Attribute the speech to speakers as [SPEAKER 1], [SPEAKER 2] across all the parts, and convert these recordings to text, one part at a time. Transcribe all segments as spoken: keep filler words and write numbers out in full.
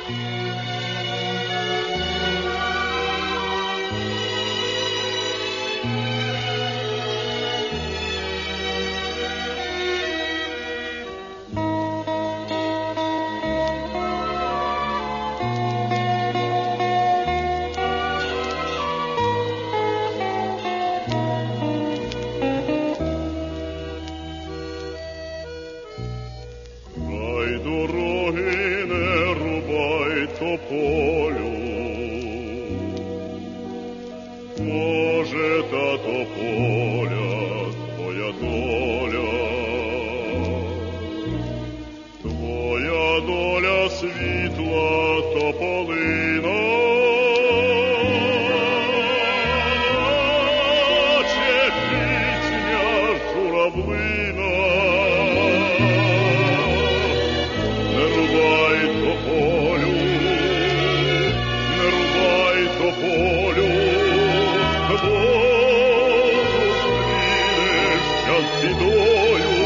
[SPEAKER 1] Дороги не рубай тополю, може, та тополя твоя доля, твоя доля світла тополина, наче пісня журавлина. Не рубай тополю, не рубай тополю, бо зустрінешся з бідою.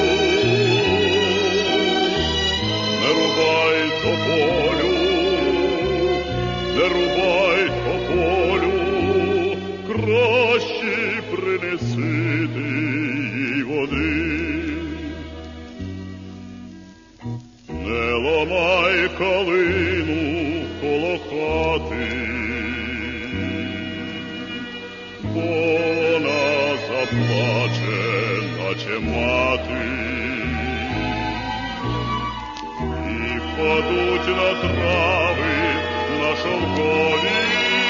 [SPEAKER 1] Не рубай тополю, не рубай тополю, краще принеси ти їй води. Не ламай калину коло хати, бо вона заплаче, наче мати, і впадуть на трави, на шовкові,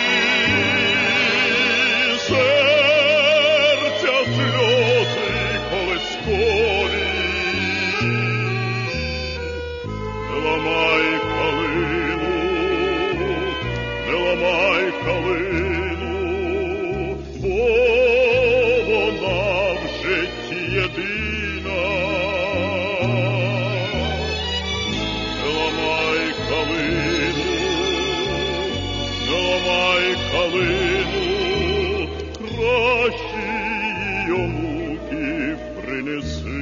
[SPEAKER 1] серця сльози колискові. Не ламай калину, не ламай калину, бо вона в житті єдина. Не ламай калину, не ламай калину, краще йому і принеси.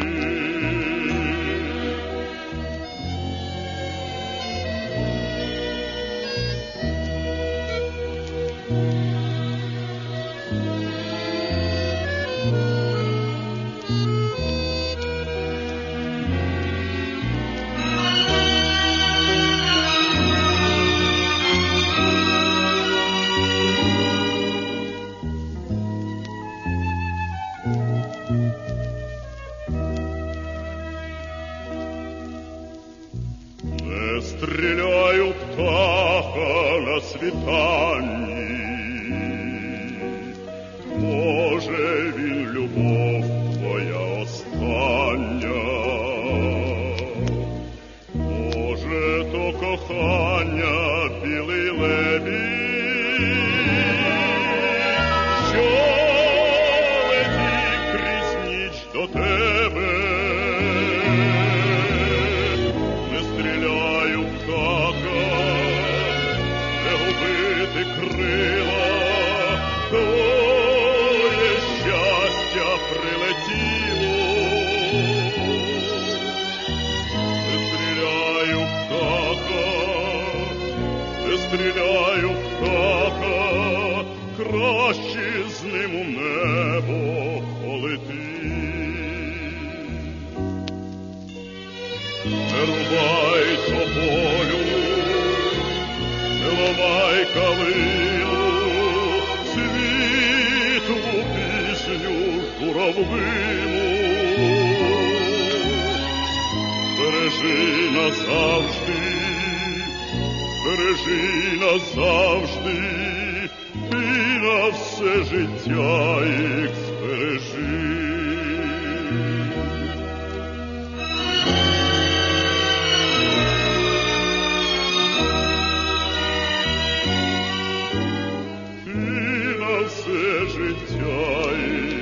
[SPEAKER 1] Не стріляю птаха на світанні, може, він любов твоя остання, може, то кохання білий лебідь, що летів крізь ніч до тебе. Крила, твоє щастя прилетіло. Не стріляю птаха, не стріляю птаха, краще з ним у небо полети. Не рубай тополю, не ламай калину, світлу пісню журавлину. Бережи назавжди, бережи назавжди, ти на все життя їх збережи. Все життя